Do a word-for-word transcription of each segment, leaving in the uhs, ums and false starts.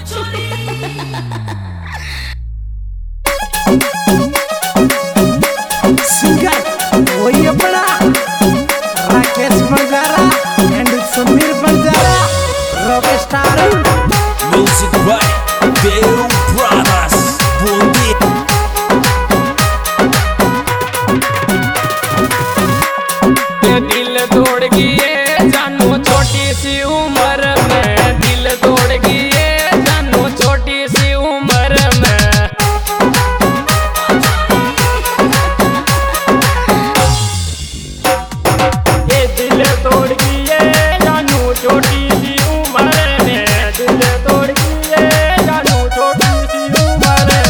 Singer वही अपना Rakesh Banjara and Sameer Banjara rock star music by Dev brothers Bundi. दिल तोड़ गई जानू छोटी सी उम्र में, दिल तोड़ गई जानू छोटी सी उम्र में। ये दिल तोड़ गई जानू छोटी सी उम्र में, दिल तोड़ गई जानू छोटी सी उम्र में।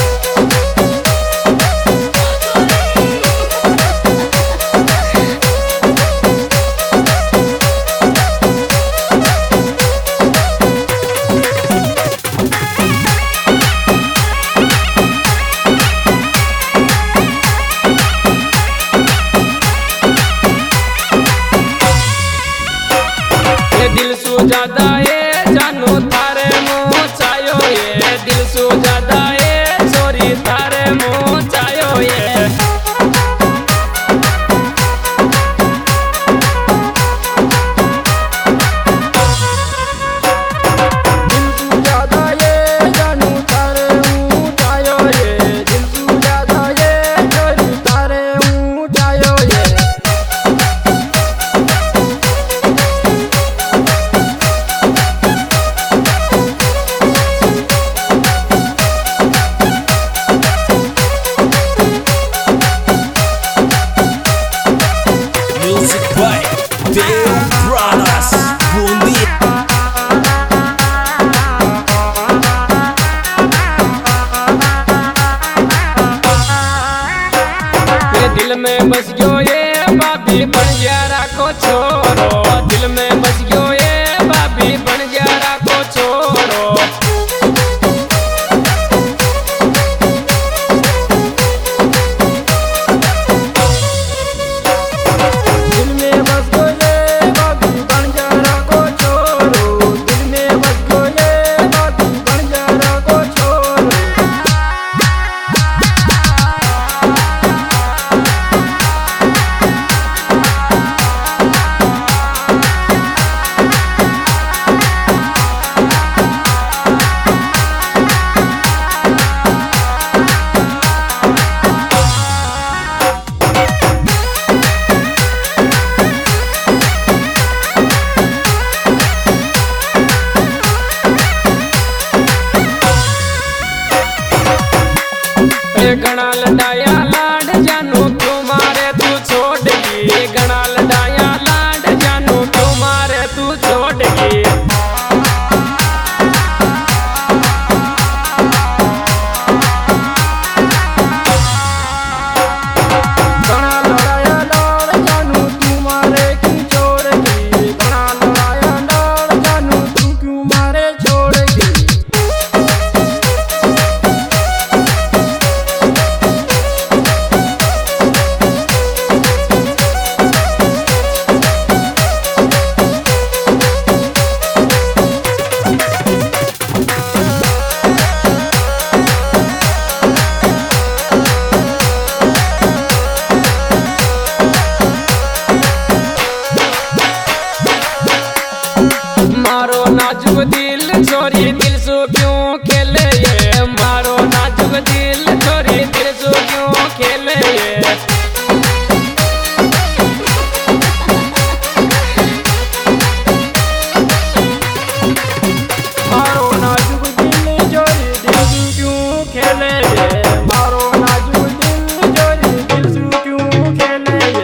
दिल सु ज्यादा ये जानू थारे मुँह चायो, ये दिल सु ज्यादा ये छोरी थारे मुँह चायो ये। दिल सु ज्यादा ये जानू थारे मुँह चायो ये, दिल सु ज्यादा ये छोरी थारे मुँह चायो ये। Music by Dev brothers Bundi. ये दिल में बस गयो ये भाभी बन गया राखो छोरो, दिल में बस गयो ये भाभी बन गया राखो छोरो। दिल में बस गयो ये भाभी बन गया राखो छोरो, दिल में बस गयो ये भाभी बन गया राखो छोरो। घना लडाया लाड जानू क्यों मारे तू छोड़ गई, घना लडाया लाड जानू क्यों मारे तू छोड़ गई। घना लडाया लाड जानू तू मारे क्यों छोड़ गई, घना लडाया लाड जानू तू क्यों मारे छोड़ गई। मारो नाजुक दिल छोरी दिल सो क्यों खेले ये, मारो नाजुक दिल छोरी दिल सो क्यों खेले ये। मारो नाजुक दिल छोरी दिल सो क्यों खेले ये, मारो नाजुक दिल छोरी दिल सो क्यों खेले ये।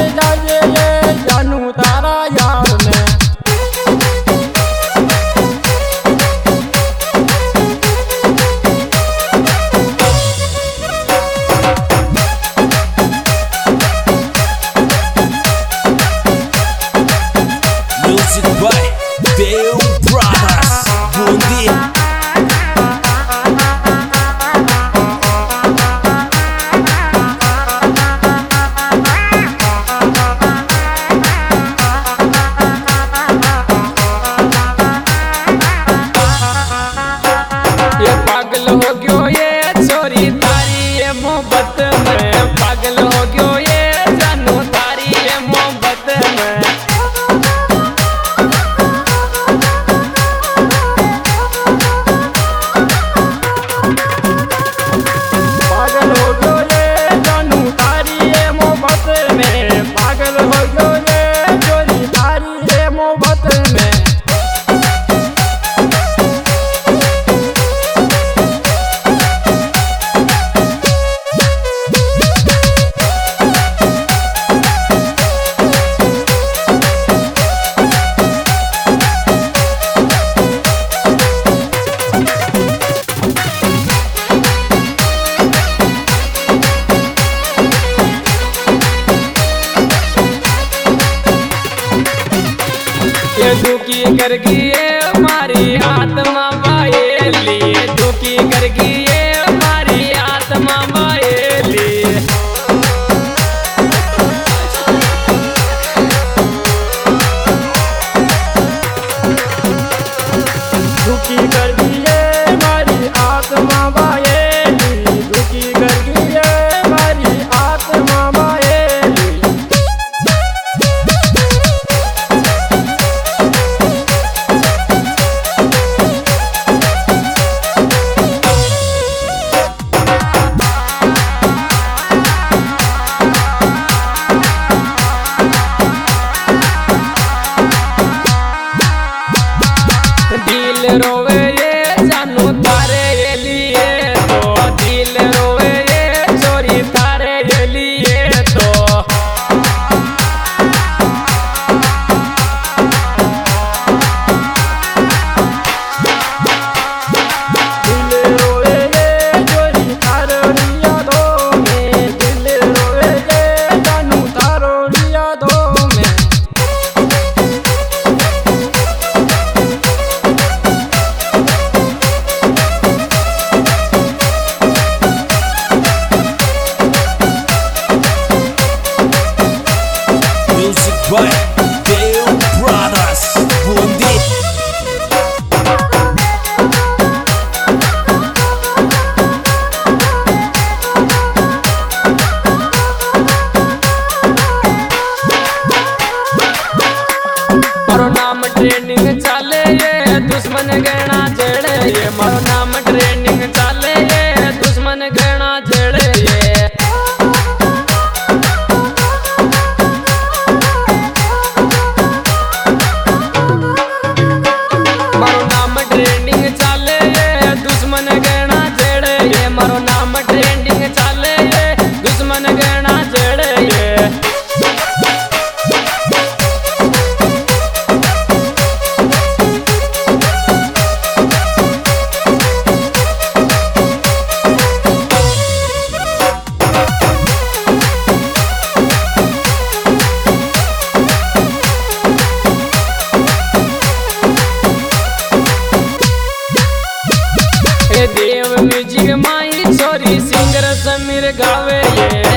जाए ये जानू तारा यार में। Music by Deo Brothers. Bom dia. ये पागल हो गयो ये छोरी तारी ये मोहब्बत में, पागल हो गयो ये जानू तारी ये मोहब्बत में। पागल हो गयो ये जानू तारी ये मोहब्बत में, पागल हो गयो ये छोरी तारी ये मोहब्बत में। ये दुखी कर गिए हमारी आत्मा बायली, दुखी कर गिए हमारी आत्मा बायली। दुखी कर गिए हमारी आत्मा बायली, दुखी कर गिए हमारी आत्मा बायली। दिल रोवे ये जानू तारे ये लिए तो, दिल रोवे ये छोरी तारे ये लिए तो। दिल रोवे ये छोरी तारो यादों में, दिल रोवे ये जानू तारो यादों में। Music by Deo Brothers. Bom dia. मारो नाम ट्रेंडिंग चाले ये दुश्मन गहना जड़े ये, मारो नाम ट्रेंडिंग चाले ये दुश्मन गहना जड़े ये। मारो नाम ट्रेंडिंग चाले ये दुश्मन गहना जड़े ये, मारो नाम ट्रेंडिंग चाले ये दुश्मन गहना जड़े ये। देव म्यूजिक माई छोरी सिंगर समीर गावे ये,